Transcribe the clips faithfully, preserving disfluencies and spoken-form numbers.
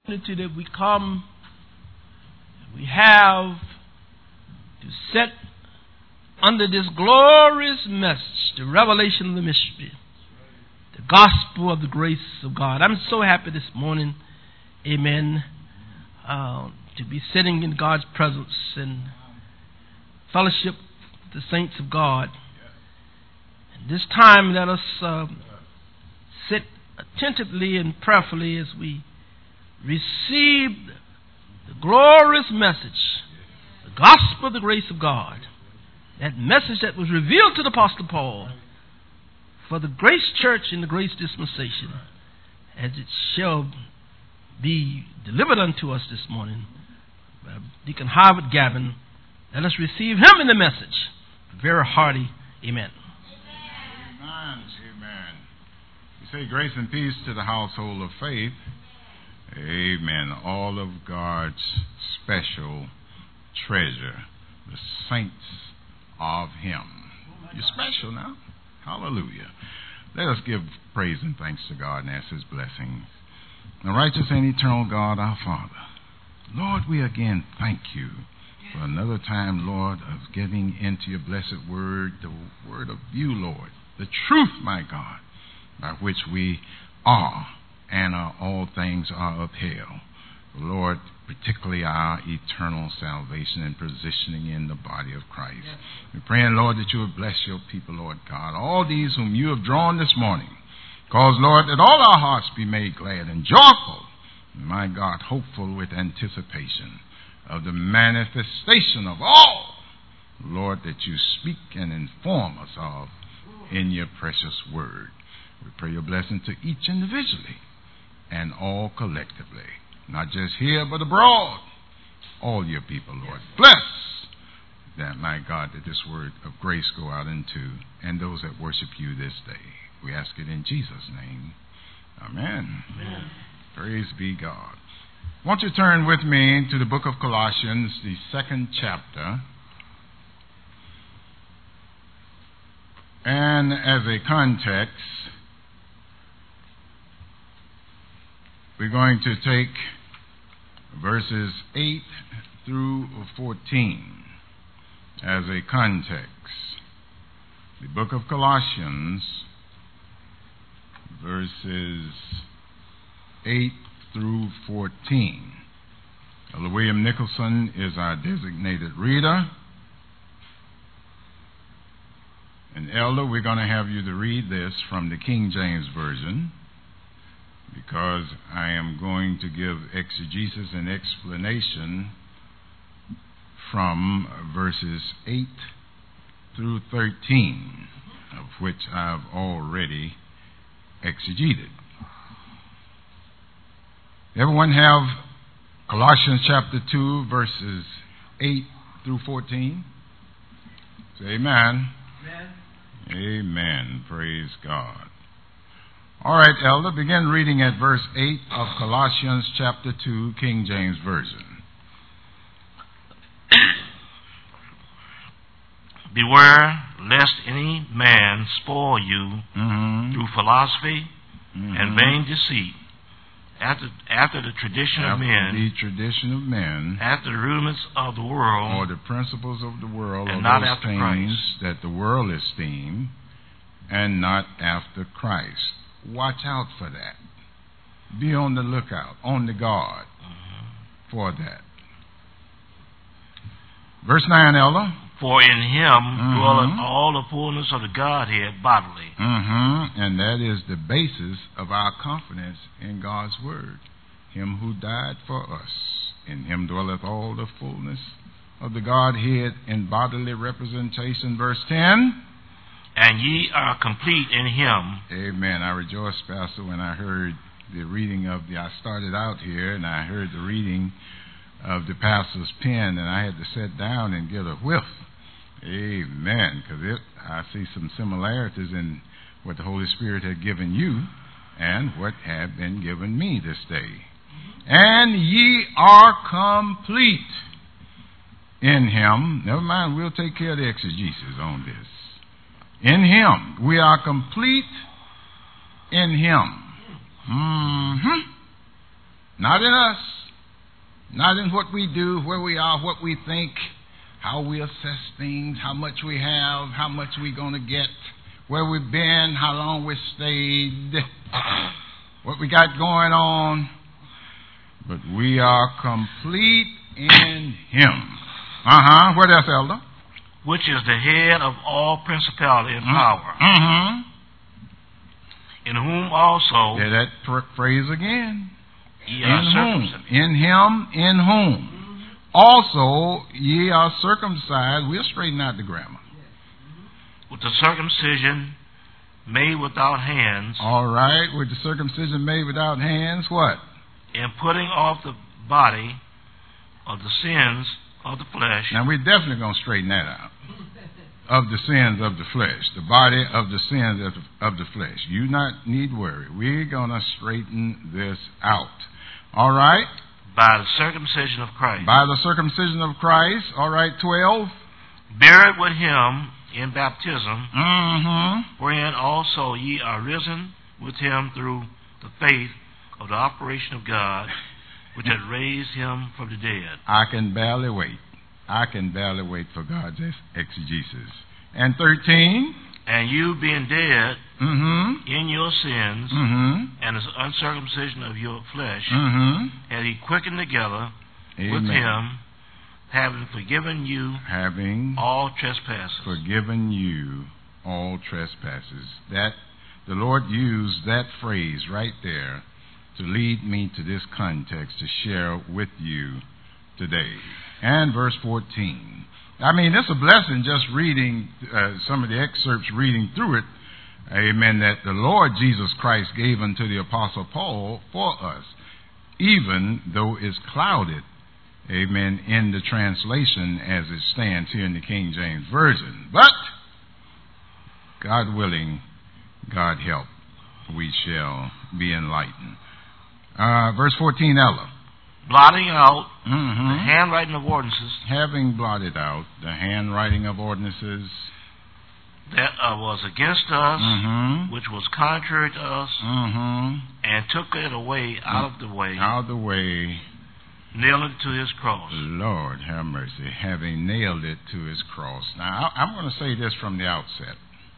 opportunity that we come, we have to set under this glorious message, the revelation of the mystery, the gospel of the grace of God. I'm so happy this morning, amen, uh, to be sitting in God's presence and fellowship with the saints of God. And this time, let us uh, sit attentively and prayerfully as we receive the glorious message, the gospel of the grace of God, that message that was revealed to the Apostle Paul for the grace church in the grace dispensation, as it shall be delivered unto us this morning by Deacon Harvard Gavin. Let us receive him in the message. Very hearty amen. Amen. Amen. We say grace and peace to the household of faith. Amen. All of God's special treasure, the saints of Him. You're special now. Hallelujah. Let us give praise and thanks to God and ask His blessings. The righteous and eternal God, our Father, Lord, we again thank you for another time, Lord, of getting into your blessed word, the word of you, Lord, the truth, my God, by which we are and are all things are upheld. Lord, particularly our eternal salvation and positioning in the body of Christ. Yes. We're praying, Lord, that you would bless your people, Lord God, all these whom you have drawn this morning. Cause, Lord, that all our hearts be made glad and joyful, my God, hopeful with anticipation of the manifestation of all, Lord, that you speak and inform us of in your precious word. We pray your blessing to each individually and all collectively, not just here but abroad, all your people, Lord. Bless that, my God, that this word of grace go out into and those that worship you this day. We ask it in Jesus' name. Amen. Amen. Praise be God. Won't you turn with me to the book of Colossians, the second chapter. And as a context, we're going to take verses eight through fourteen as a context. The book of Colossians, verses eight through fourteen. Elder William Nicholson is our designated reader. And Elder, we're going to have you to read this from the King James Version, because I am going to give exegesis and explanation from verses eight through thirteen, of which I've already exegeted. Everyone have Colossians chapter two, verses eight through fourteen? Say amen. Amen. Amen. Praise God. All right, Elder, begin reading at verse eight of Colossians chapter two, King James Version. Beware lest any man spoil you mm-hmm. through philosophy mm-hmm. and vain deceit, after after the tradition after of men, the tradition of men, after the rudiments of the world, or the principles of the world, and or not those after things Christ. that the world esteem, and not after Christ. Watch out for that. Be on the lookout, on the guard mm-hmm. for that. Verse nine, Elder. For in him mm-hmm. dwelleth all the fullness of the Godhead bodily. Mm-hmm. And that is the basis of our confidence in God's word. Him who died for us. In him dwelleth all the fullness of the Godhead in bodily representation. Verse ten. And ye are complete in him. Amen. I rejoiced, Pastor, when I heard the reading of the, I started out here and I heard the reading of the pastor's pen, and I had to sit down and get a whiff. Amen. Because I see some similarities in what the Holy Spirit had given you and what had been given me this day. And ye are complete in him. Never mind, we'll take care of the exegesis on this. In him. We are complete in him. Mm-hmm. Not in us. Not in what we do, where we are, what we think, how we assess things, how much we have, how much we're going to get, where we've been, how long we stayed, what we got going on. But we are complete in Him. Uh-huh. What else, Elder? Which is the head of all principality and power. Mm-hmm. In whom also... Say that pr- phrase again. Ye are in circumcised. whom? In Him, in whom? Also, ye are circumcised. We'll straighten out the grammar. With the circumcision made without hands. All right. With the circumcision made without hands, what? In putting off the body of the sins of the flesh. Now, we're definitely going to straighten that out. Of the sins of the flesh. The body of the sins of the, of the flesh. You not need worry. We're going to straighten this out. All right? By the circumcision of Christ. By the circumcision of Christ. All right, twelve. Buried with Him in baptism. Mm-hmm. Wherein also ye are risen with Him through the faith of the operation of God, which had raised Him from the dead. I can barely wait. I can barely wait for God's exegesis. And thirteen. And you being dead mm-hmm. in your sins mm-hmm. and the uncircumcision of your flesh, mm-hmm. had He quickened together Amen. with Him, having forgiven you having all trespasses. Forgiven you all trespasses. That the Lord used that phrase right there to lead me to this context to share with you today. And verse fourteen. I mean, it's a blessing just reading uh, some of the excerpts, reading through it. Amen. That the Lord Jesus Christ gave unto the Apostle Paul for us, even though it's clouded, amen, in the translation as it stands here in the King James Version. But, God willing, God help, we shall be enlightened. Uh, verse fourteen, Ella. Blotting out mm-hmm. the handwriting of ordinances. Having blotted out the handwriting of ordinances. That uh, was against us, mm-hmm. which was contrary to us, mm-hmm. and took it away out of the way. Out of the way. Nailed it to His cross. Lord have mercy. Having nailed it to His cross. Now, I'm going to say this from the outset.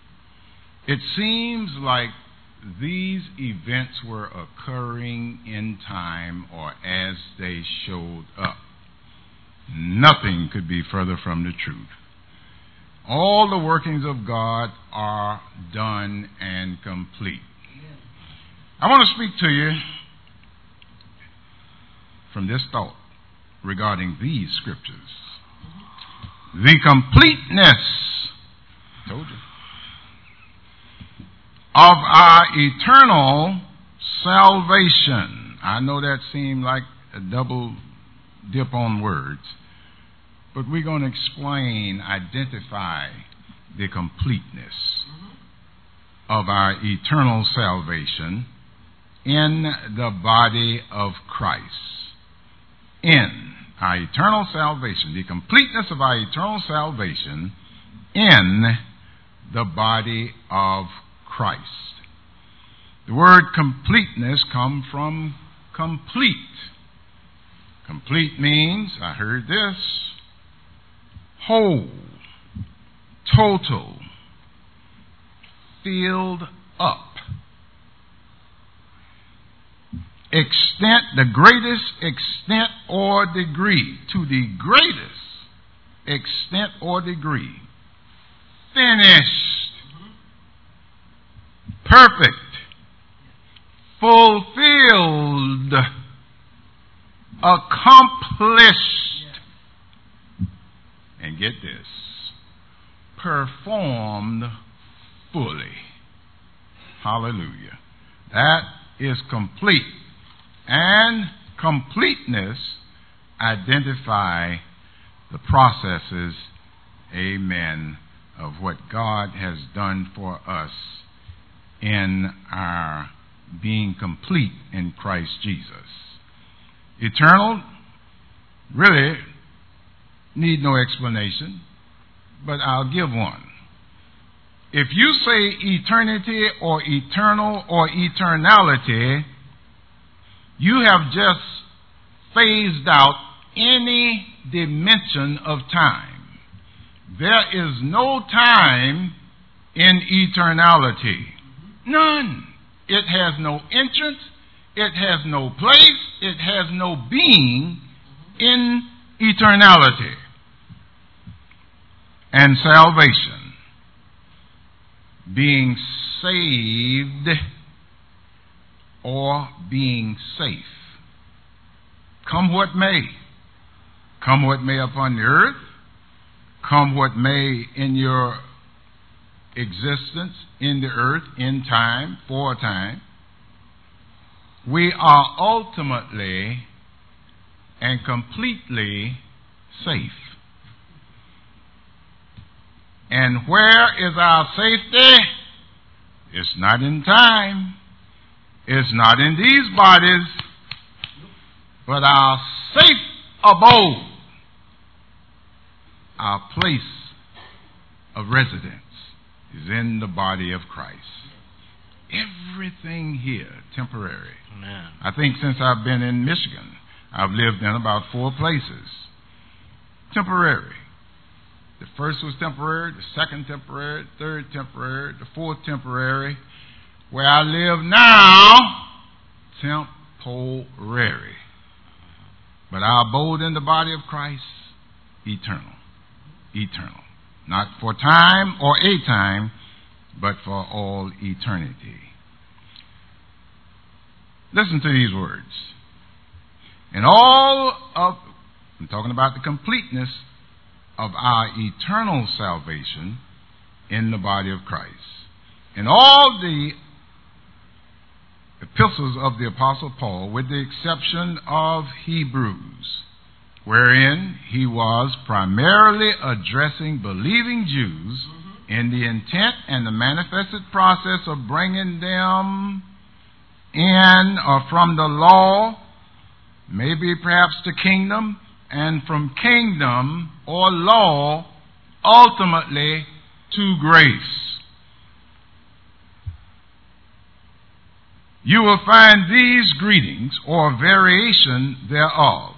It seems like these events were occurring in time or as they showed up. Nothing could be further from the truth. All the workings of God are done and complete. I want to speak to you from this thought regarding these scriptures. The completeness, I told you, of our eternal salvation. I know that seemed like a double dip on words, but we're going to explain, identify the completeness of our eternal salvation in the body of Christ. In our eternal salvation, the completeness of our eternal salvation in the body of Christ. The word completeness comes from complete. Complete means, I heard this, whole, total, filled up. Extent, the greatest extent or degree, to the greatest extent or degree. Finished. Perfect. Fulfilled. Accomplished. And get this. Performed fully. Hallelujah. That is complete. And completeness identify the processes, amen, of what God has done for us in our being complete in Christ Jesus. Eternal, really need no explanation, but I'll give one. If you say eternity or eternal or eternality, you have just phased out any dimension of time. There is no time in eternality. None. It has no entrance. It has no place. It has no being in eternality. And salvation, being saved or being safe, come what may, come what may upon the earth, come what may in your existence in the earth, in time, for a time, we are ultimately and completely safe. And where is our safety? It's not in time. It's not in these bodies, but our safe abode, our place of residence is in the body of Christ. Everything here temporary. Amen. I think since I've been in Michigan, I've lived in about four places. Temporary. The first was temporary, the second temporary, the third temporary, the fourth temporary. Where I live now, temporary. But our abode in the body of Christ, eternal. Eternal. Not for time or a time, but for all eternity. Listen to these words. In all of, I'm talking about the completeness of our eternal salvation in the body of Christ. In all the epistles of the Apostle Paul, with the exception of Hebrews, wherein he was primarily addressing believing Jews in the intent and the manifested process of bringing them in or from the law, maybe perhaps the kingdom, and from kingdom or law, ultimately to grace. You will find these greetings or variation thereof.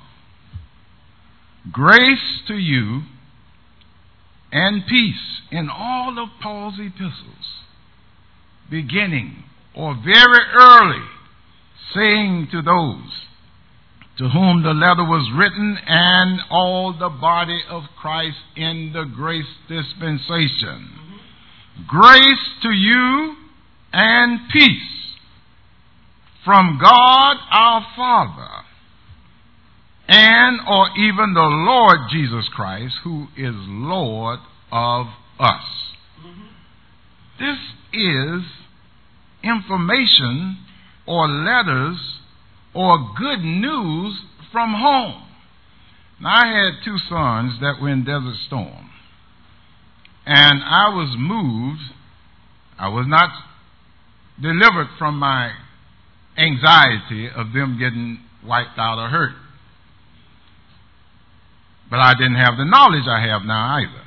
Grace to you and peace in all of Paul's epistles, beginning or very early, saying to those to whom the letter was written and all the body of Christ in the grace dispensation. Mm-hmm. Grace to you and peace from God our Father and or even the Lord Jesus Christ, who is Lord of us. Mm-hmm. This is information or letters or good news from home. Now, I had two sons that were in Desert Storm, and I was moved. I was not delivered from my anxiety of them getting wiped out or hurt. But I didn't have the knowledge I have now either.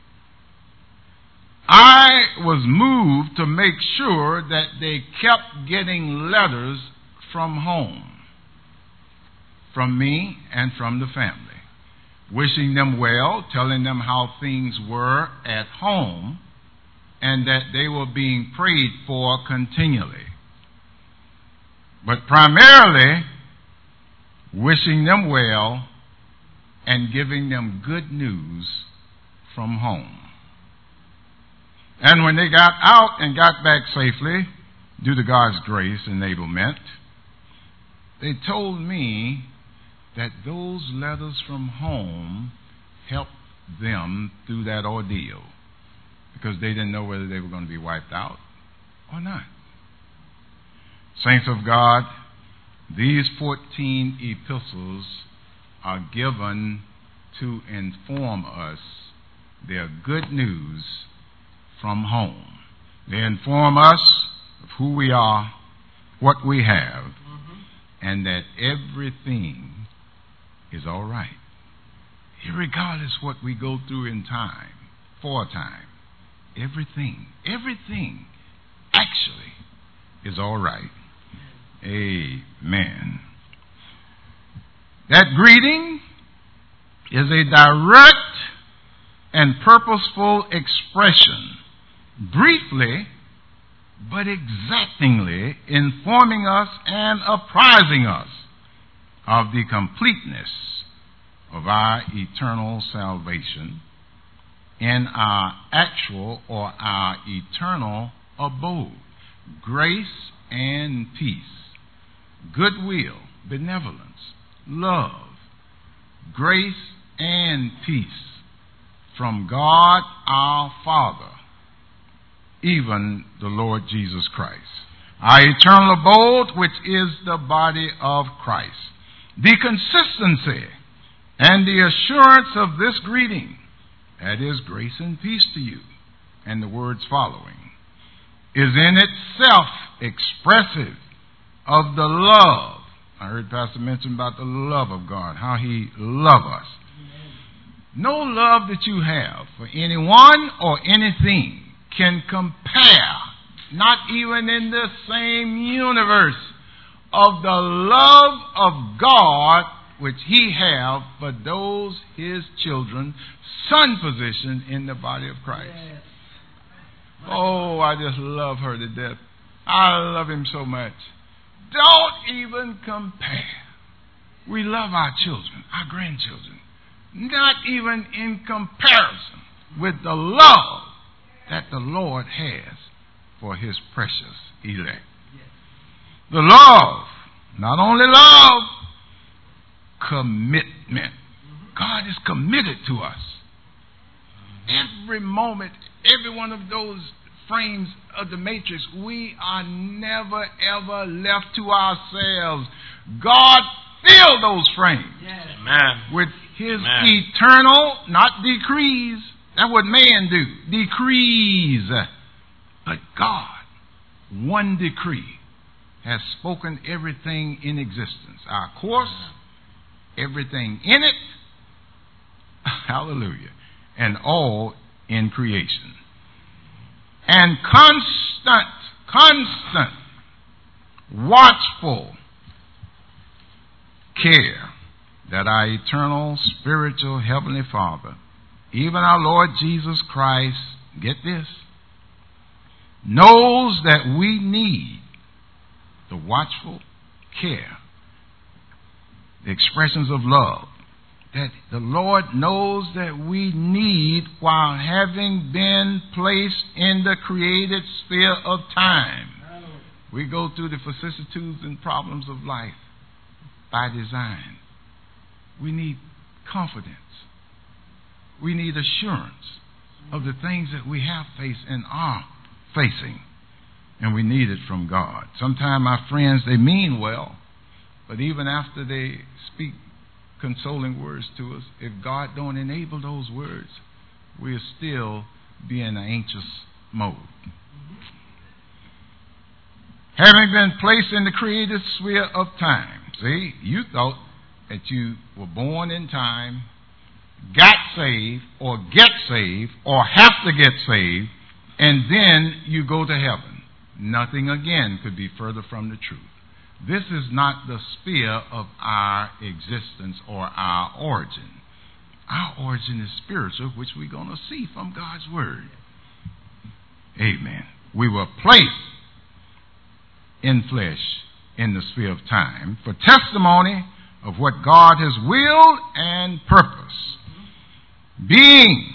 I was moved to make sure that they kept getting letters from home, from me and from the family, wishing them well, telling them how things were at home, and that they were being prayed for continually. But primarily, wishing them well and giving them good news from home. And when they got out and got back safely, due to God's grace enablement, they told me that those letters from home helped them through that ordeal, because they didn't know whether they were going to be wiped out or not. Saints of God, these fourteen epistles are given to inform us their good news from home. They inform us of who we are, what we have, mm-hmm. and that everything is all right. Irregardless what we go through in time, for a time, everything, everything actually is all right. Amen. That greeting is a direct and purposeful expression, briefly but exactingly informing us and apprising us of the completeness of our eternal salvation in our actual or our eternal abode. Grace and peace, goodwill, benevolence, love, grace and peace from God our Father, even the Lord Jesus Christ. Our eternal abode, which is the body of Christ. The consistency and the assurance of this greeting, that is grace and peace to you, and the words following, is in itself expressive of the love. I heard Pastor mention about the love of God, how he loves us. No love that you have for anyone or anything can compare, not even in the same universe, of the love of God which he have for those his children, son position in the body of Christ. Yes. Oh, I just love her to death. I love him so much. Don't even compare. We love our children, our grandchildren, not even in comparison with the love that the Lord has for his precious elect. The love, not only love, commitment. God is committed to us. Every moment, every one of those frames of the matrix, we are never ever left to ourselves. God filled those frames yes. with his Amen. Eternal, not decrees. That's what man do. Decrees. But God, one decree, has spoken everything in existence. Our course, everything in it, hallelujah, and all in creation. And constant, constant, watchful care that our eternal, spiritual, heavenly Father, even our Lord Jesus Christ, get this, knows that we need the watchful care, the expressions of love, that the Lord knows that we need while having been placed in the created sphere of time. We go through the vicissitudes and problems of life by design. We need confidence. We need assurance of the things that we have faced and are facing. And we need it from God. Sometimes our friends, they mean well, but even after they speak consoling words to us, if God don't enable those words, we'll still be in an anxious mode. Having been placed in the created sphere of time. See, you thought that you were born in time, got saved, or get saved, or have to get saved, and then you go to heaven. Nothing again could be further from the truth. This is not the sphere of our existence or our origin. Our origin is spiritual, which we're going to see from God's Word. Amen. We were placed in flesh in the sphere of time for testimony of what God has willed and purposed. Being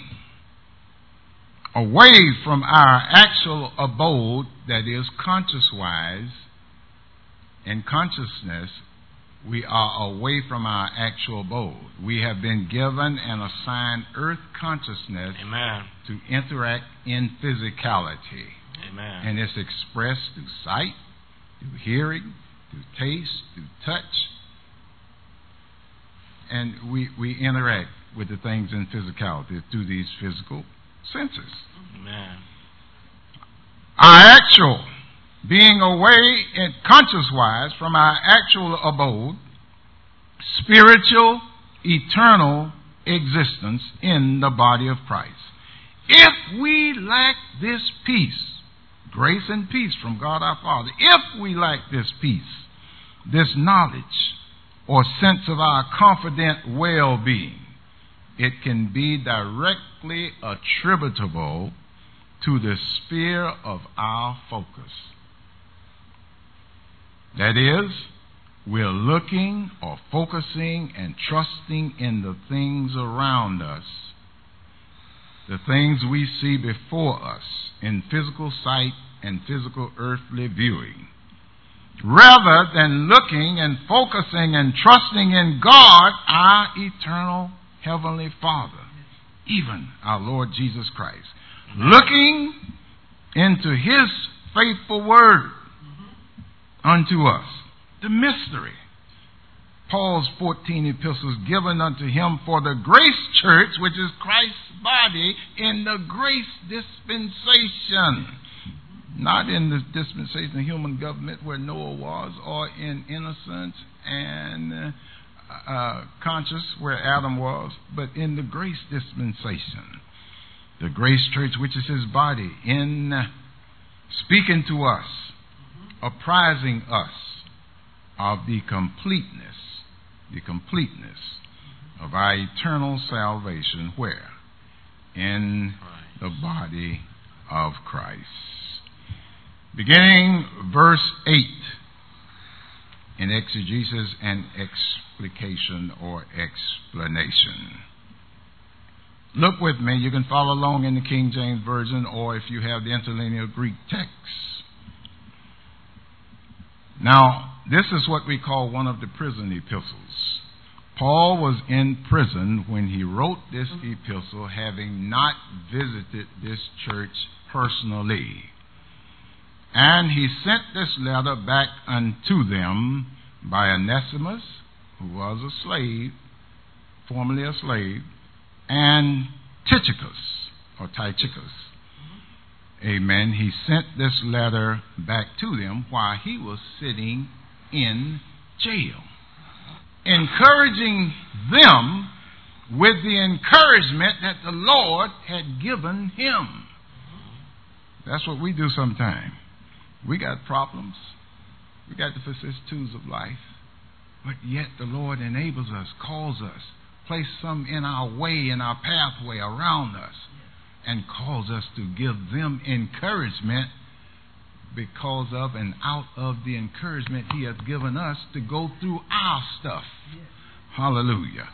away from our actual abode, that is conscious-wise, in consciousness, we are away from our actual abode. We have been given and assigned earth consciousness Amen. To interact in physicality. Amen. And it's expressed through sight, through hearing, through taste, through touch. And we, we interact with the things in physicality through these physical senses. Amen. Our actual being away in conscious-wise from our actual abode, spiritual, eternal existence in the body of Christ. If we lack this peace, grace and peace from God our Father, if we lack this peace, this knowledge or sense of our confident well-being, it can be directly attributable to the sphere of our focus. That is, we're looking or focusing and trusting in the things around us, the things we see before us in physical sight and physical earthly viewing, rather than looking and focusing and trusting in God, our eternal Heavenly Father, even our Lord Jesus Christ, looking into His faithful word unto us, the mystery. Paul's fourteen epistles given unto him for the grace church, which is Christ's body, in the grace dispensation. Not in the dispensation of human government where Noah was, or in innocence and uh, conscience where Adam was, but in the grace dispensation. The grace church, which is His body, in speaking to us, apprising us of the completeness, the completeness of our eternal salvation, where? In the body of Christ. Beginning verse eight, in exegesis and explication or explanation. Look with me. You can follow along in the King James Version, or if you have the interlinear Greek text. Now, this is what we call one of the prison epistles. Paul was in prison when he wrote this epistle, having not visited this church personally. And he sent this letter back unto them by Onesimus, who was a slave, formerly a slave, and Tychicus, or Tychicus. Amen. He sent this letter back to them while he was sitting in jail, encouraging them with the encouragement that the Lord had given him. That's what we do sometimes. We got problems. We got the vicissitudes of life. But yet the Lord enables us, calls us, places some in our way, in our pathway around us, and calls us to give them encouragement because of and out of the encouragement He has given us to go through our stuff. Yes. Hallelujah.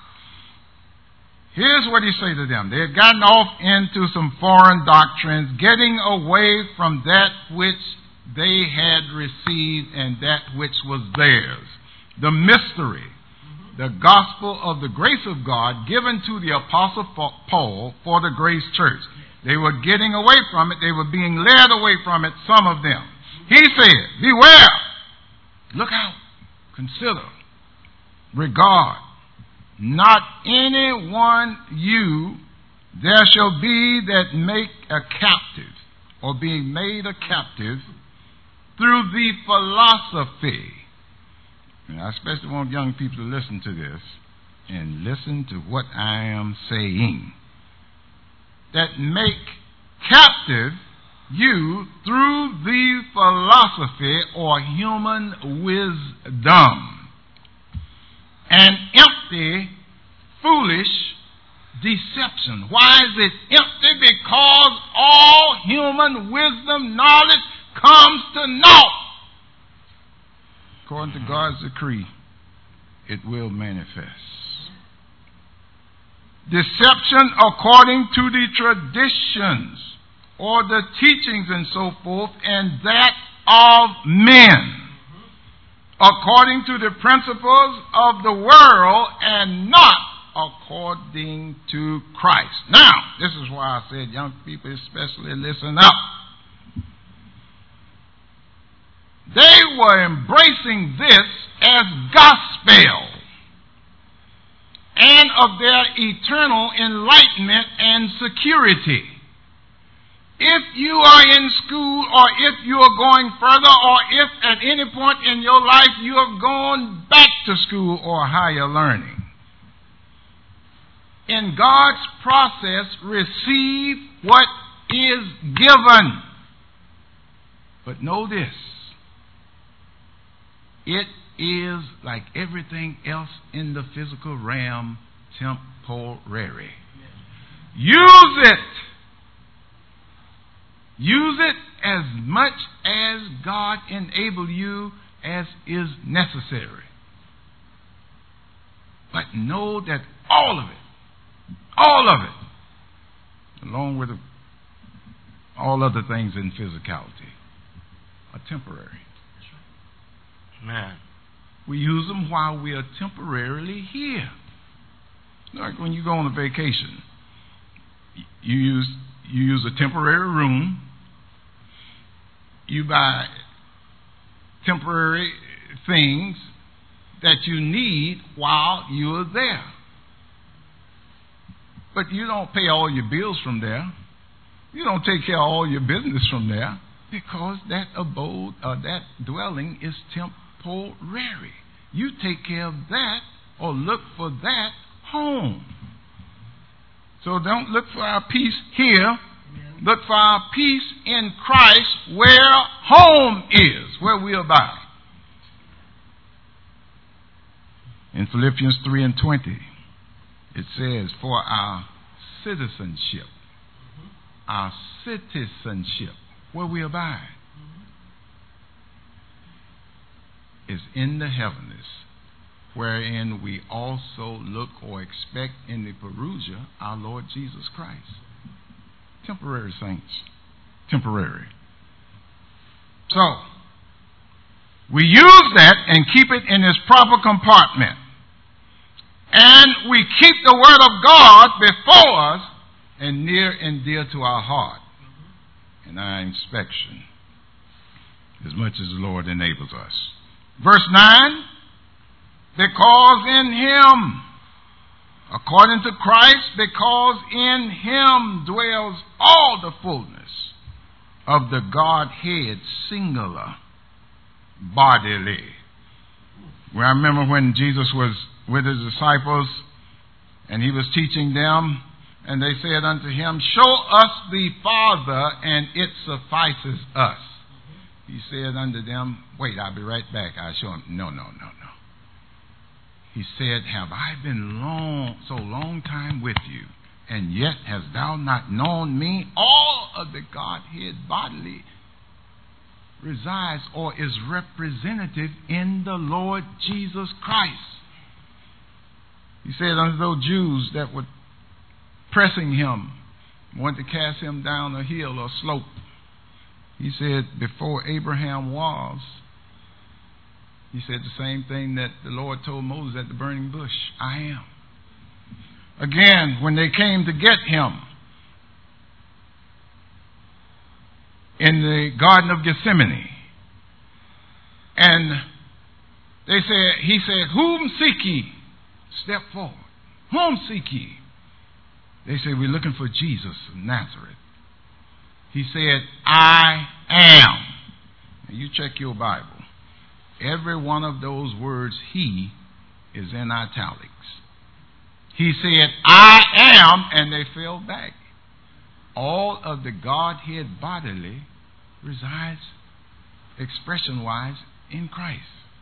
Here's what he said to them. They had gotten off into some foreign doctrines, getting away from that which they had received and that which was theirs. The mystery, the gospel of the grace of God given to the Apostle Paul for the Grace Church. They were getting away from it. They were being led away from it, some of them. He said, beware, look out, consider, regard, not any one you there shall be that make a captive, or being made a captive through the philosophy. And I especially want young people to listen to this and listen to what I am saying. That make captive you through the philosophy or human wisdom and empty, foolish deception. Why is it empty? Because all human wisdom, knowledge comes to naught. According to God's decree, it will manifest. Deception according to the traditions or the teachings and so forth, and that of men, according to the principles of the world and not according to Christ. Now, this is why I said, young people especially, listen up. They were embracing this as gospel and of their eternal enlightenment and security. If you are in school, or if you are going further, or if at any point in your life you have gone back to school or higher learning, in God's process, receive what is given. But know this, it is, like everything else in the physical realm, temporary. Use it. Use it as much as God enable you as is necessary. But know that all of it, all of it, along with all other things in physicality, are temporary. Man. We use them while we are temporarily here. Like when you go on a vacation, you use you use a temporary room. You buy temporary things that you need while you are there. But you don't pay all your bills from there. You don't take care of all your business from there, because that abode or that dwelling is temporary. You take care of that or look for that home. So don't look for our peace here. Look for our peace in Christ, where home is, where we abide. In Philippians three and twenty, it says, for our citizenship, our citizenship, where we abide, is in the heavens, wherein we also look or expect in the parousia our Lord Jesus Christ. Temporary, saints. Temporary. So, we use that and keep it in its proper compartment. And we keep the Word of God before us and near and dear to our heart in our inspection, as much as the Lord enables us. Verse nine, because in Him, according to Christ, because in Him dwells all the fullness of the Godhead, singular, bodily. Well, I remember when Jesus was with His disciples and He was teaching them, and they said unto Him, show us the Father, and it suffices us. He said unto them, wait, I'll be right back. I'll show him. No, no, no, no. He said, have I been long, so long time with you, and yet hast thou not known me? All of the Godhead bodily resides or is representative in the Lord Jesus Christ. He said unto those Jews that were pressing Him, wanted to cast Him down a hill or slope, He said, before Abraham was, He said the same thing that the Lord told Moses at the burning bush, I am. Again, when they came to get Him in the Garden of Gethsemane, and they said, He said, whom seek ye? Step forward. Whom seek ye? They said, we're looking for Jesus of Nazareth. He said, I am. Now you check your Bible. Every one of those words, He, is in italics. He said, I am, and they fell back. All of the Godhead bodily resides, expression-wise, in Christ.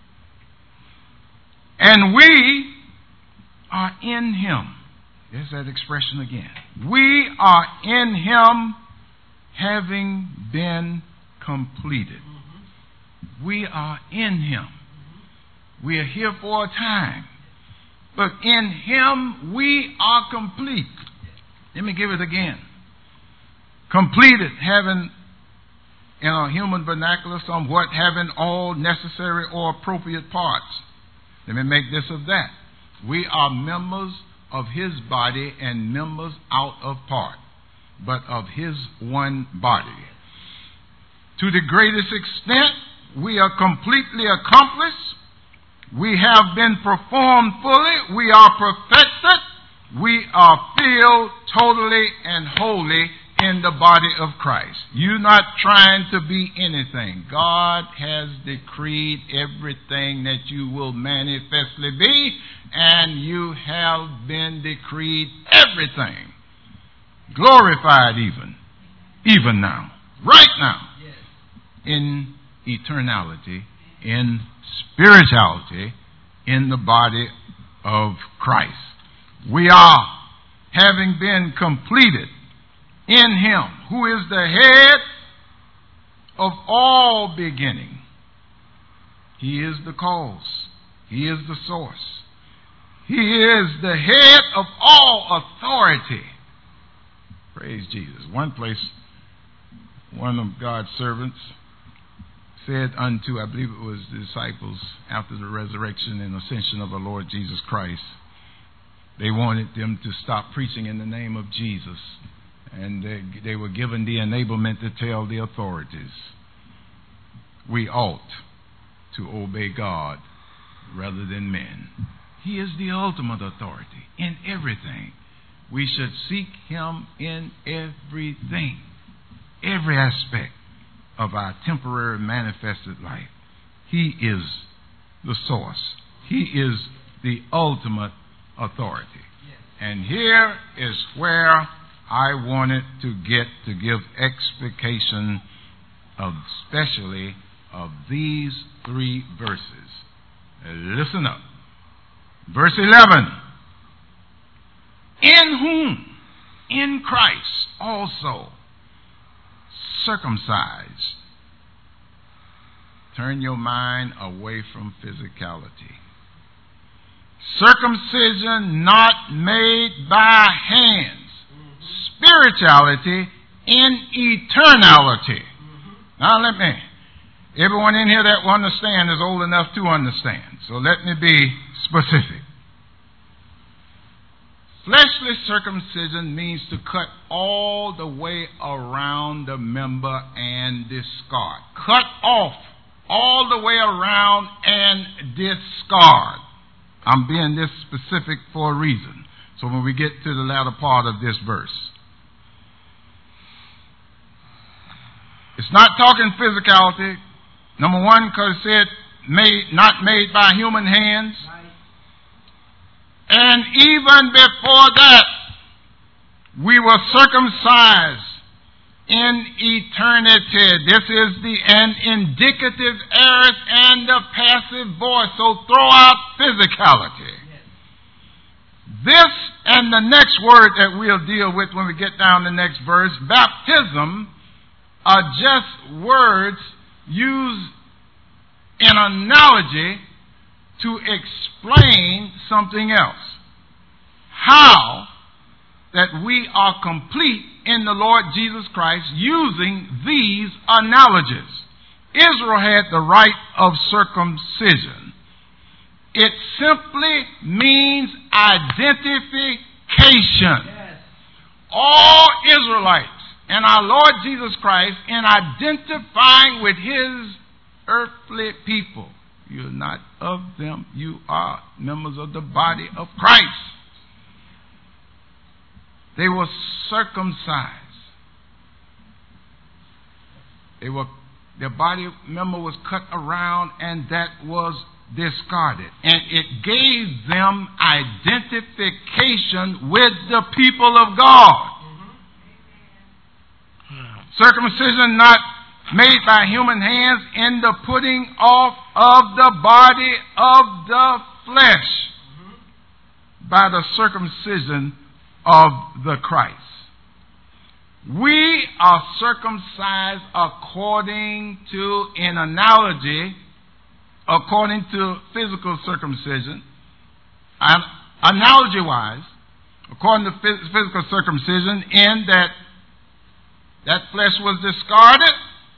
And we are in Him. There's that expression again. We are in Him, having been completed. We are in Him. We are here for a time. But in Him we are complete. Let me give it again. Completed, having, in a human vernacular somewhat, having all necessary or appropriate parts. Let me make this of that. We are members of His body and members out of part, but of His one body. To the greatest extent, we are completely accomplished. We have been performed fully. We are perfected. We are filled totally and wholly in the body of Christ. You're not trying to be anything. God has decreed everything that you will manifestly be, and you have been decreed everything. Glorified even. Even now. Right now. In eternality in spirituality in the body of Christ. We are, having been completed in Him, who is the head of all beginning. He is the cause. He is the source. He is the head of all authority. Praise Jesus. One place, one of God's servants said unto, I believe it was the disciples after the resurrection and ascension of our Lord Jesus Christ, they wanted them to stop preaching in the name of Jesus. And they, they were given the enablement to tell the authorities, we ought to obey God rather than men. He is the ultimate authority in everything. We should seek Him in everything, every aspect of our temporary manifested life. He is the source. He is the ultimate authority. And here is where I wanted to get to give explication of, especially of these three verses. Listen up. Verse eleven. In whom, in Christ also, circumcised. Turn your mind away from physicality. Circumcision not made by hands. Spirituality in eternality. Now let me, everyone in here that will understand is old enough to understand. So let me be specific. Fleshly circumcision means to cut all the way around the member and discard. Cut off all the way around and discard. I'm being this specific for a reason. So when we get to the latter part of this verse, it's not talking physicality. Number one, because it said made, not made by human hands. And even before that, we were circumcised in eternity. This is the an indicative aorist and the passive voice. So throw out physicality. This and the next word that we'll deal with when we get down the next verse, baptism, are just words used in analogy to explain something else. How that we are complete in the Lord Jesus Christ using these analogies. Israel had the rite of circumcision. It simply means identification. Yes. All Israelites and our Lord Jesus Christ in identifying with His earthly people. You're not of them. You are members of the body of Christ. They were circumcised. They were, their body member was cut around and that was discarded. And it gave them identification with the people of God. Mm-hmm. Circumcision not made by human hands in the putting off of the body of the flesh mm-hmm. by the circumcision of the Christ. We are circumcised according to, in analogy, according to physical circumcision, and analogy-wise, according to physical circumcision, in that that flesh was discarded.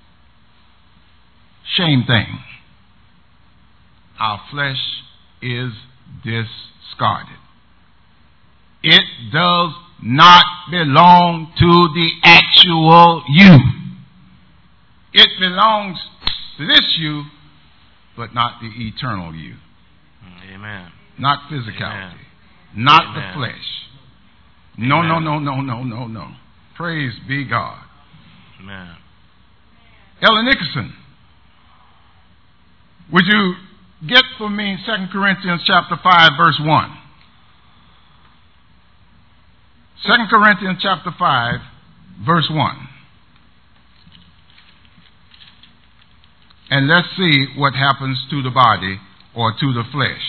Shame thing. Our flesh is discarded. It does not belong to the actual you. It belongs to this you, but not the eternal you. Amen. Not physicality. Amen. Not Amen. the flesh. No, Amen. no, no, no, no, no, no. Praise be God. Amen. Ellen Nickerson, would you get for me Second Corinthians chapter five, verse one? Second Corinthians chapter five, verse one. And let's see what happens to the body or to the flesh.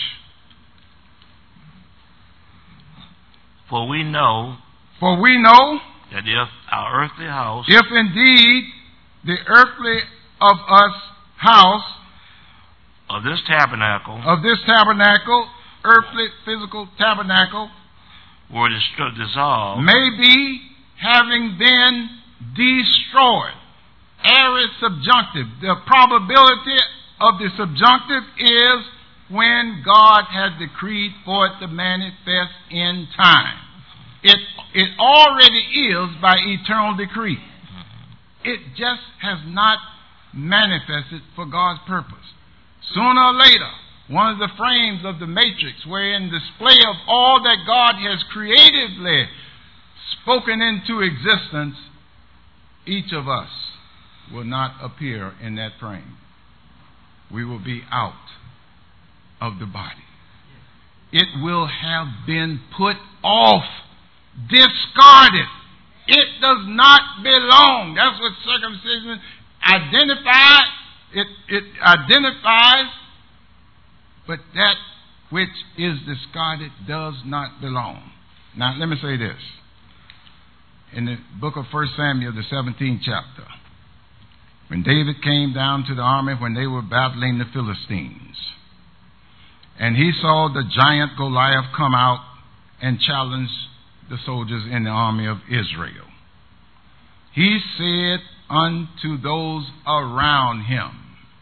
For we know, For we know that if our earthly house, if indeed the earthly of us house of this tabernacle, of this tabernacle, earthly physical tabernacle, were dist- dissolved, may be having been destroyed. Aorist subjunctive. The probability of the subjunctive is when God has decreed for it to manifest in time. It, it already is by eternal decree. It just has not manifested for God's purpose. Sooner or later, one of the frames of the matrix wherein display of all that God has creatively spoken into existence, each of us will not appear in that frame. We will be out of the body. It will have been put off, discarded. It does not belong. That's what circumcision identifies. It, it identifies, but that which is discarded does not belong. Now, let me say this. In the book of First Samuel, the seventeenth chapter, when David came down to the army when they were battling the Philistines, and he saw the giant Goliath come out and challenge the soldiers in the army of Israel, he said unto those around him,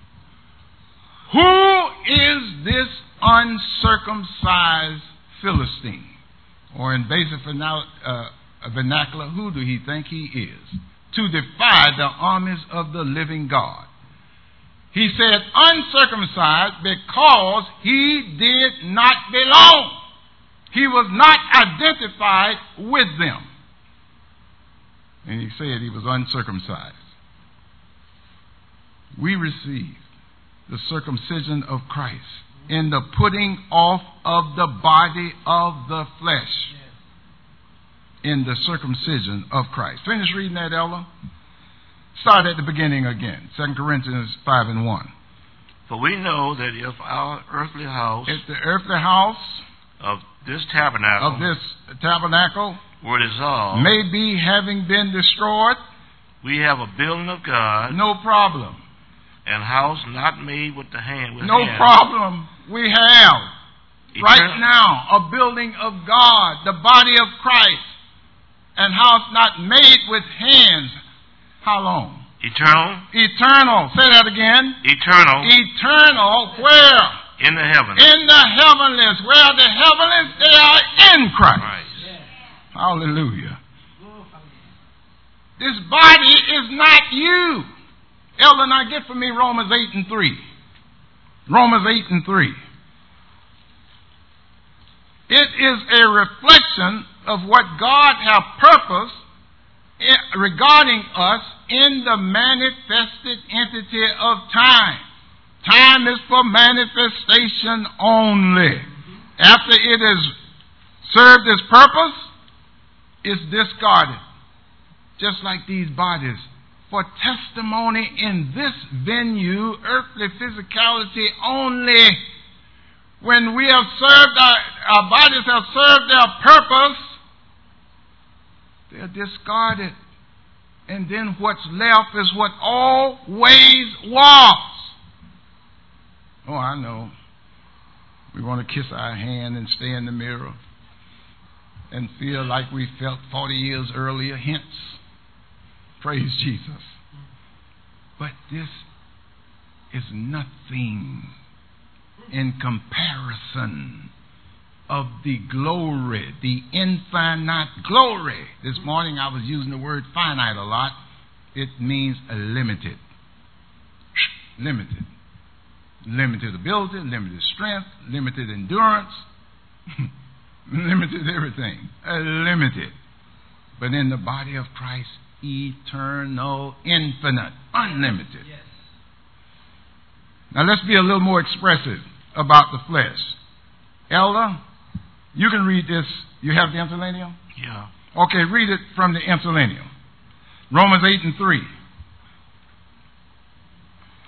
"Who is this uncircumcised Philistine?" Or in basic uh, vernacular, who do he think he is, to defy the armies of the living God? He said uncircumcised because he did not belong. He was not identified with them. And he said he was uncircumcised. We receive the circumcision of Christ in the putting off of the body of the flesh, in the circumcision of Christ. Finish reading that, Ella. Start at the beginning again. Second Corinthians five and one. For we know that if our earthly house, if the earthly house of this tabernacle, of this tabernacle were dissolved, may be having been destroyed, we have a building of God, no problem, and house not made with the hand. With no hand. problem. We have Eternal. right now a building of God, the body of Christ, and house not made with hands. How long? Eternal. Eternal. Say that again. Eternal. Eternal. Where? In the heavens. In the heavenlies. Where the heavenlies? They are in Christ. Right. Hallelujah. This body is not you. Elder, now get for me Romans eight and three. Romans eight and three. It is a reflection of what God has purposed regarding us in the manifested entity of time. Time is for manifestation only. After it has served its purpose, it's discarded. Just like these bodies. For testimony in this venue, earthly physicality only. When we have served, our, our bodies have served their purpose, they're discarded. And then what's left is what always was. Oh, I know. We want to kiss our hand and stay in the mirror and feel like we felt forty years earlier. Hence, praise Jesus. But this is nothing in comparison of the glory, the infinite glory. This morning I was using the word finite a lot. It means limited. Limited. Limited ability, limited strength, limited endurance, limited everything. Limited. But in the body of Christ, eternal, infinite, unlimited. Yes. Now let's be a little more expressive about the flesh. Elder, you can read this. You have the interlinear? Yeah. Okay, read it from the interlinear. Romans eight and three.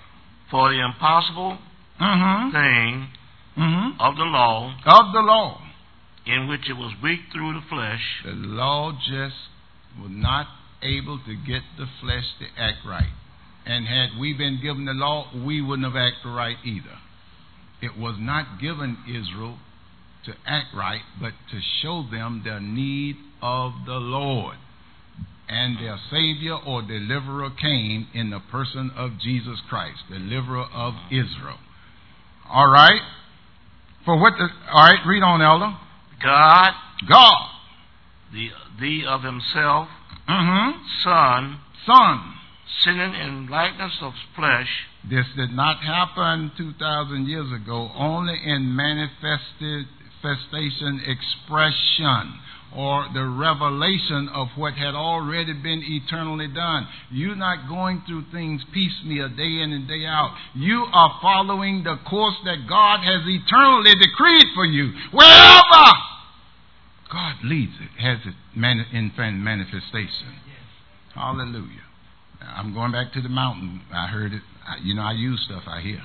For the impossible mm-hmm. thing mm-hmm. of the law, of the law, in which it was weak through the flesh, the law just was not able to get the flesh to act right. And had we been given the law, we wouldn't have acted right either. It was not given Israel to act right, but to show them the need of the Lord. And their Savior or Deliverer came in the person of Jesus Christ, Deliverer of Israel. All right? For what the, all right, read on, Elder. God, God, the, the of himself, mm-hmm. Son, Son, sitting in likeness of flesh. This did not happen two thousand years ago, only in manifested manifestation, expression, or the revelation of what had already been eternally done. You're not going through things piecemeal day in and day out. You are following the course that God has eternally decreed for you. Wherever God leads it, has it in manifestation. Hallelujah. Now, I'm going back to the mountain. I heard it. You know, I use stuff I hear.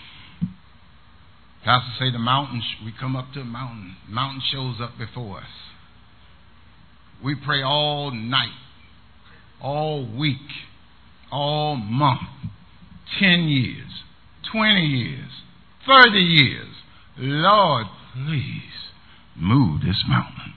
Pastor say the mountain, we come up to a mountain. Mountain shows up before us. We pray all night, all week, all month, ten years, twenty years, thirty years. Lord, please move this mountain.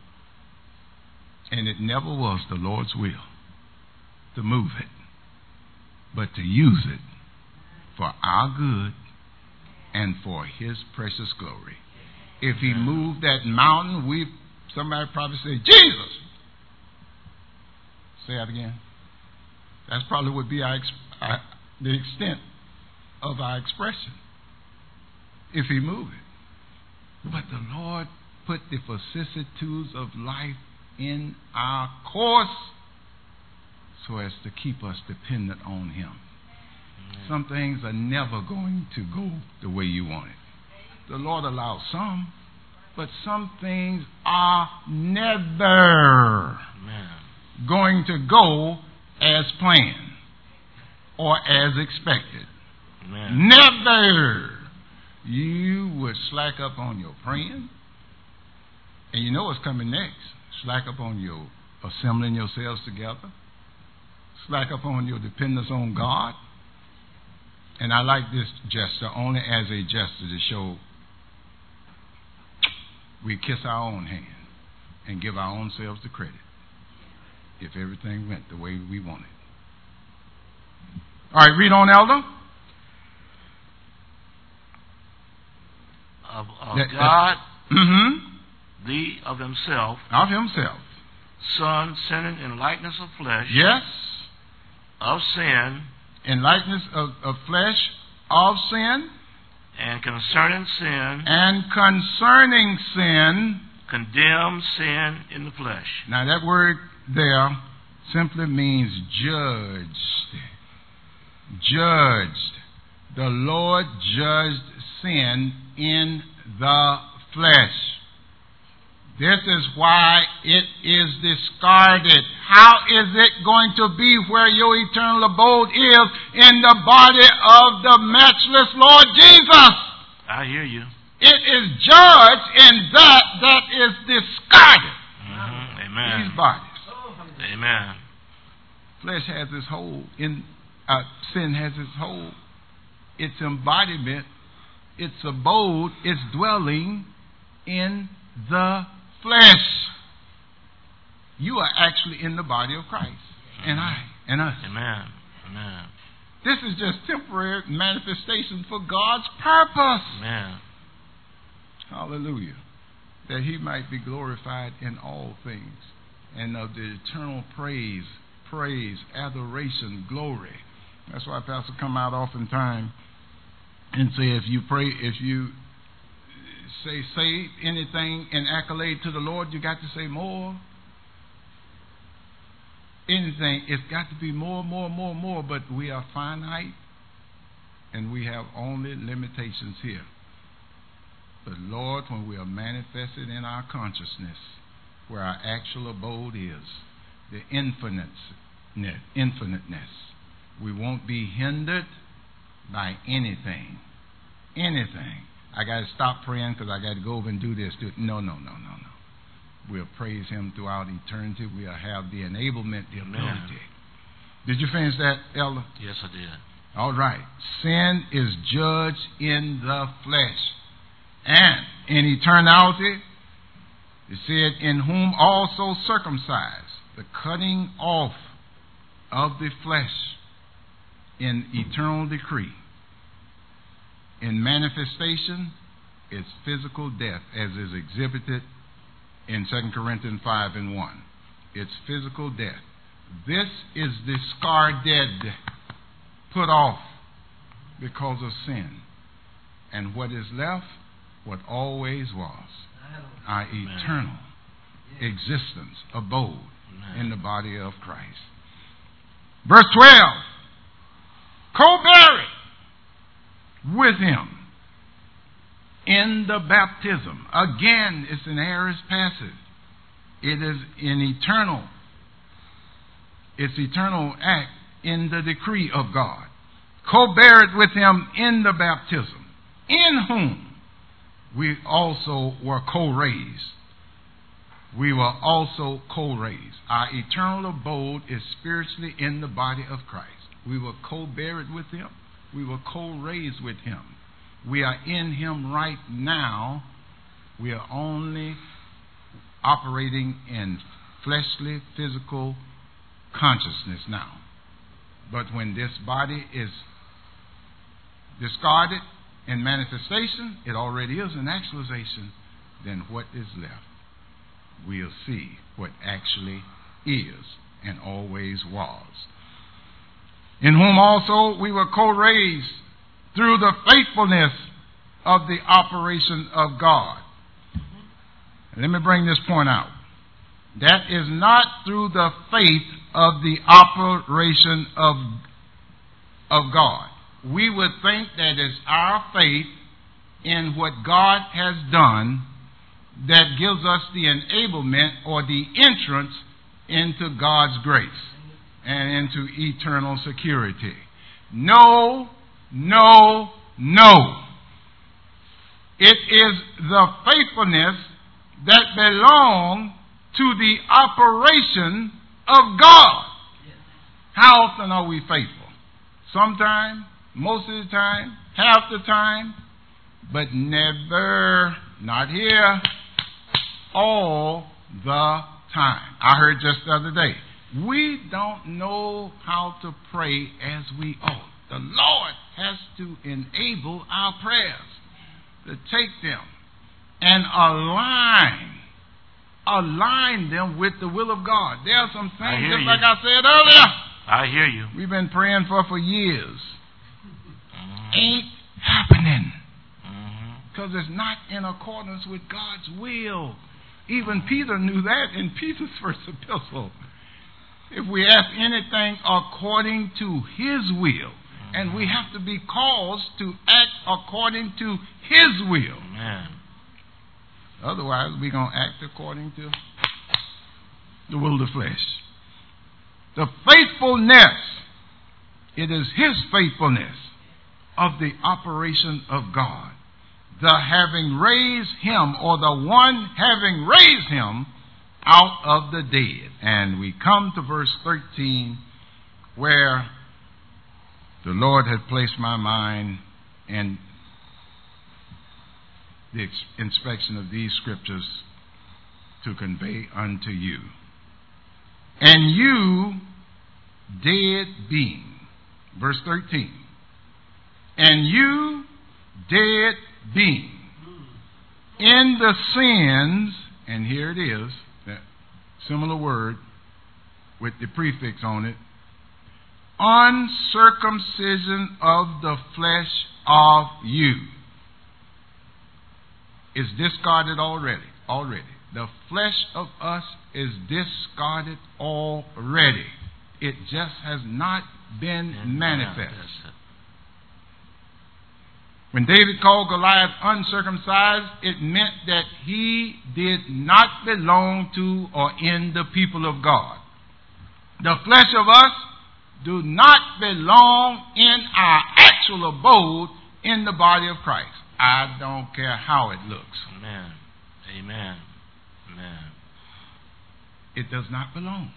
And it never was the Lord's will to move it, but to use it for our good and for His precious glory. If He moved that mountain, we somebody probably say, Jesus! Say that again. That's probably would be our, our the extent of our expression if He moved it. But the Lord put the vicissitudes of life in our course so as to keep us dependent on Him. Some things are never going to go the way you want it. The Lord allows some, but some things are never Amen. going to go as planned or as expected. Amen. Never. You would slack up on your praying, and you know what's coming next. Slack up on your assembling yourselves together. Slack up on your dependence on God. And I like this gesture only as a gesture to show we kiss our own hand and give our own selves the credit if everything went the way we wanted. All right, read on, Elder. Of, of that, God, mm-hmm. the of Himself, of Himself, Son, sinning in likeness of flesh, yes, of sin, in likeness of, of flesh, of sin, and concerning sin, and concerning sin, condemn sin in the flesh. Now that word there simply means judged. Judged. The Lord judged sin in the flesh. This is why it is discarded. How is it going to be where your eternal abode is? In the body of the matchless Lord Jesus. I hear you. It is judged in that that is discarded. Mm-hmm. Amen. These bodies. Amen. Flesh has its hold. In uh, sin has its hold. Its embodiment, its abode, its dwelling in the flesh. You are actually in the body of Christ. And I, and us. Amen. Amen. This is just temporary manifestation for God's purpose. Amen. Hallelujah. That He might be glorified in all things. And of the eternal praise, praise, adoration, glory. That's why Pastor come out oftentimes and say, if you pray, if you say say anything in accolade to the Lord, you got to say more. Anything, it's got to be more, more, more, more. But we are finite, and we have only limitations here. But Lord, when we are manifested in our consciousness, where our actual abode is, the infiniteness, infiniteness, we won't be hindered by anything. Anything. I got to stop praying because I got to go over and do this. Do it. No, no, no, no, no. We'll praise him throughout eternity. We'll have the enablement, the ability. Amen. Did you finish that, Elder? Yes, I did. All right. Sin is judged in the flesh. And in eternality, it said, in whom also circumcised, the cutting off of the flesh in eternal decree. In manifestation, it's physical death, as is exhibited in Second Corinthians five and one. It's physical death. This is discarded, put off because of sin. And what is left? What always was. Our eternal existence, abode in the body of Christ. Verse twelve. Co-buried with him in the baptism. Again, it's an aorist passive. It is an eternal, it's eternal act in the decree of God. Co-buried with him in the baptism, in whom we also were co-raised. We were also co-raised. Our eternal abode is spiritually in the body of Christ. We were co-buried with him. We were co-raised with him. We are in him right now. We are only operating in fleshly, physical consciousness now. But when this body is discarded in manifestation, it already is an actualization, then what is left? We'll see what actually is and always was. In whom also we were co-raised through the faithfulness of the operation of God. Let me bring this point out. That is not through the faith of the operation of, of God. We would think that it's our faith in what God has done that gives us the enablement or the entrance into God's grace and into eternal security. No, no, no. It is the faithfulness that belongs to the operation of God. How often are we faithful? Sometimes, most of the time, half the time, but never, not here, all the time. I heard just the other day, we don't know how to pray as we ought. The Lord has to enable our prayers to take them and align, align them with the will of God. There are some things, just you. like I said earlier, I hear you. We've been praying for for years. Mm-hmm. Ain't happening. Because mm-hmm. it's not in accordance with God's will. Even Peter knew that in Peter's first epistle. If we ask anything according to his will, mm-hmm. and we have to be caused to act according to his will. Amen. Otherwise, we're going to act according to the will of the flesh. The faithfulness, it is his faithfulness of the operation of God. The having raised him, or the one having raised him out of the dead. And we come to verse thirteen, where the Lord had placed my mind in the inspection of these scriptures to convey unto you. And you, dead being, verse thirteen, and you, dead being, in the sins, and here it is, that similar word with the prefix on it, uncircumcision of the flesh of you, is discarded already, already. The flesh of us is discarded already. It just has not been and manifest. When David called Goliath uncircumcised, it meant that he did not belong to or in the people of God. The flesh of us do not belong in our actual abode in the body of Christ. I don't care how it looks. Amen. Amen. Amen. It does not belong.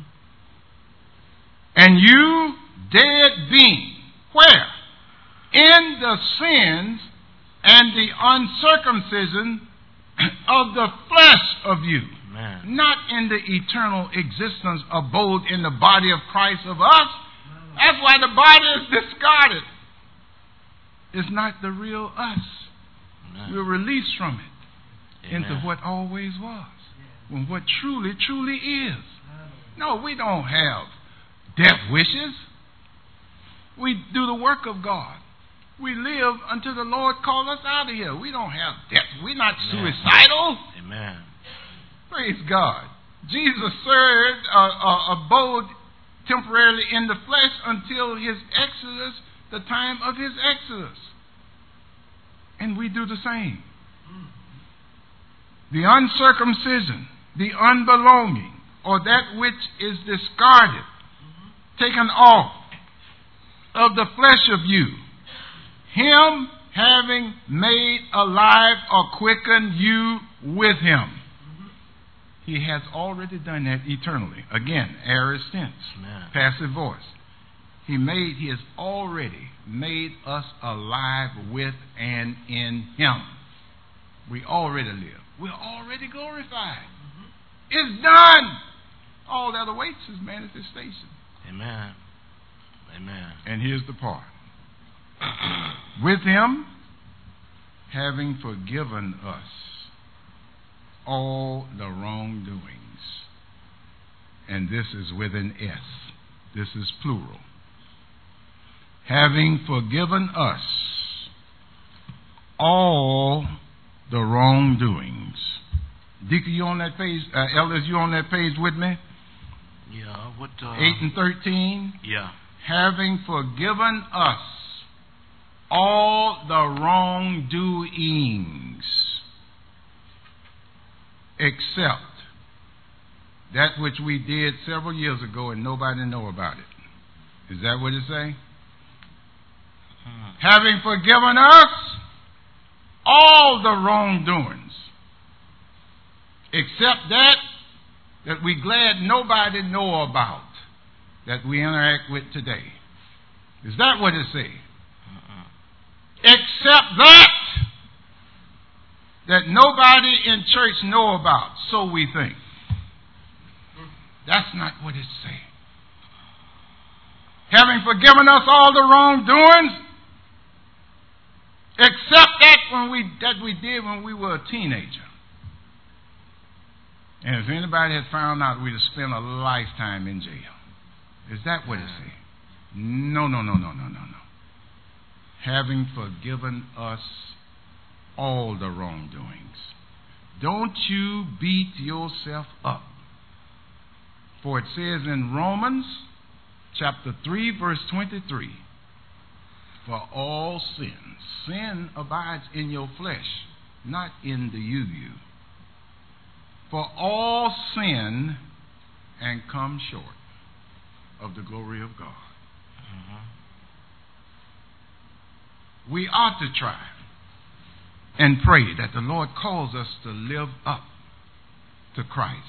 And you, dead being, where? In the sins and the uncircumcision of the flesh of you. Amen. Not in the eternal existence abode in the body of Christ of us. That's why the body is discarded. It's not the real us. Amen. We're released from it. Amen. Into what always was. When what truly, truly is. No, we don't have death wishes. We do the work of God. We live until the Lord calls us out of here. We don't have death. We're not Amen. Suicidal. Amen. Praise God. Jesus served, uh, uh, abode temporarily in the flesh until his exodus, the time of his exodus. And we do the same. The uncircumcision, the unbelonging, or that which is discarded, taken off of the flesh of you, him having made alive or quickened you with him. He has already done that eternally. Again, aorist tense, Amen. Passive voice. He made, he has already made us alive with and in him. We already live. We're already glorified. Mm-hmm. It's done. All that awaits is manifestation. Amen. Amen. And here's the part. With him, having forgiven us all the wrongdoings. And this is with an S. This is plural. Having forgiven us all the wrongdoings. Deacon, you on that page? Uh, elders, you on that page with me? Yeah. What? Uh, eight and thirteen. Yeah. Having forgiven us all the wrongdoings, except that which we did several years ago and nobody know about it. Is that what it say? Hmm. Having forgiven us all the wrongdoings, except that that we glad nobody know about, that we interact with today. Is that what it say? Uh-uh. Except that that nobody in church know about, so we think. That's not what it say. Having forgiven us all the wrongdoings, except that when we that we did when we were a teenager. And if anybody had found out, we'd have spent a lifetime in jail. Is that what it say? No, no, no, no, no, no, no. Having forgiven us all the wrongdoings. Don't you beat yourself up. For it says in Romans chapter three, verse twenty-three, for all sins, sin abides in your flesh, not in the you-you. For all sin and come short of the glory of God. Uh-huh. We ought to try and pray that the Lord calls us to live up to Christ.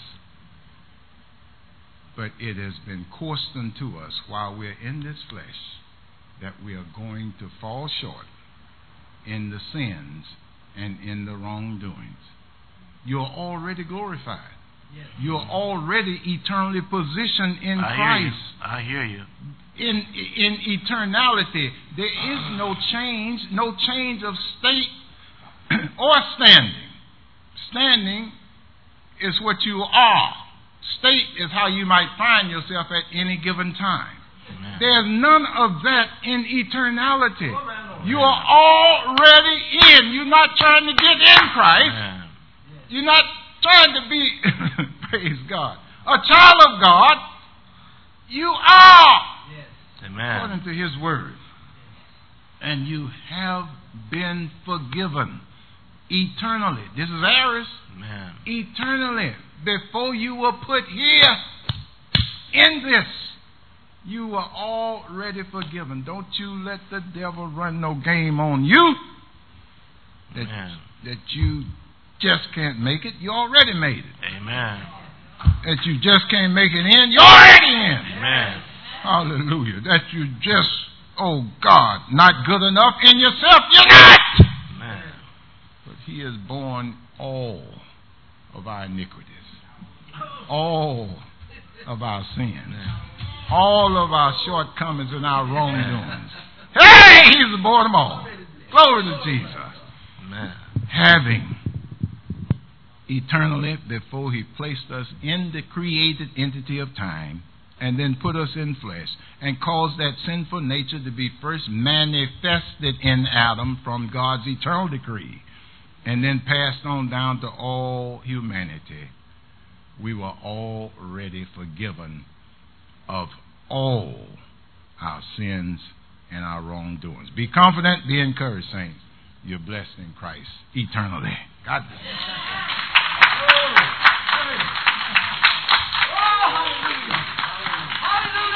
But it has been coursed unto us while we're in this flesh that we are going to fall short in the sins and in the wrongdoings. You're already glorified. Yes. You're already eternally positioned in I Christ. Hear you. I hear you. In in eternality, there is no change, no change of state or standing. Standing is what you are. State is how you might find yourself at any given time. Amen. There's none of that in eternality. Amen. You are already in. You're not trying to get in Christ. Amen. You're not trying to be, praise God, a child of God. You are. Yes. Amen. According to his word. And you have been forgiven eternally. This is ours. Amen. Eternally. Before you were put here in this, You were already forgiven. Don't you let the devil run no game on you that, that you just can't make it. You already made it. Amen. That you just can't make it in. You're already in. Amen. Hallelujah. That you just, oh God, not good enough in yourself. You're not. Amen. But He has borne all of our iniquities. All of our sins. Amen. All of our shortcomings and our wrongdoings. Hey, He's borne them all. Glory to Jesus. Amen. Having eternally, before He placed us in the created entity of time, and then put us in flesh, and caused that sinful nature to be first manifested in Adam from God's eternal decree, and then passed on down to all humanity. We were already forgiven of all our sins and our wrongdoings. Be confident, be encouraged, saints. You're blessed in Christ eternally. God bless you.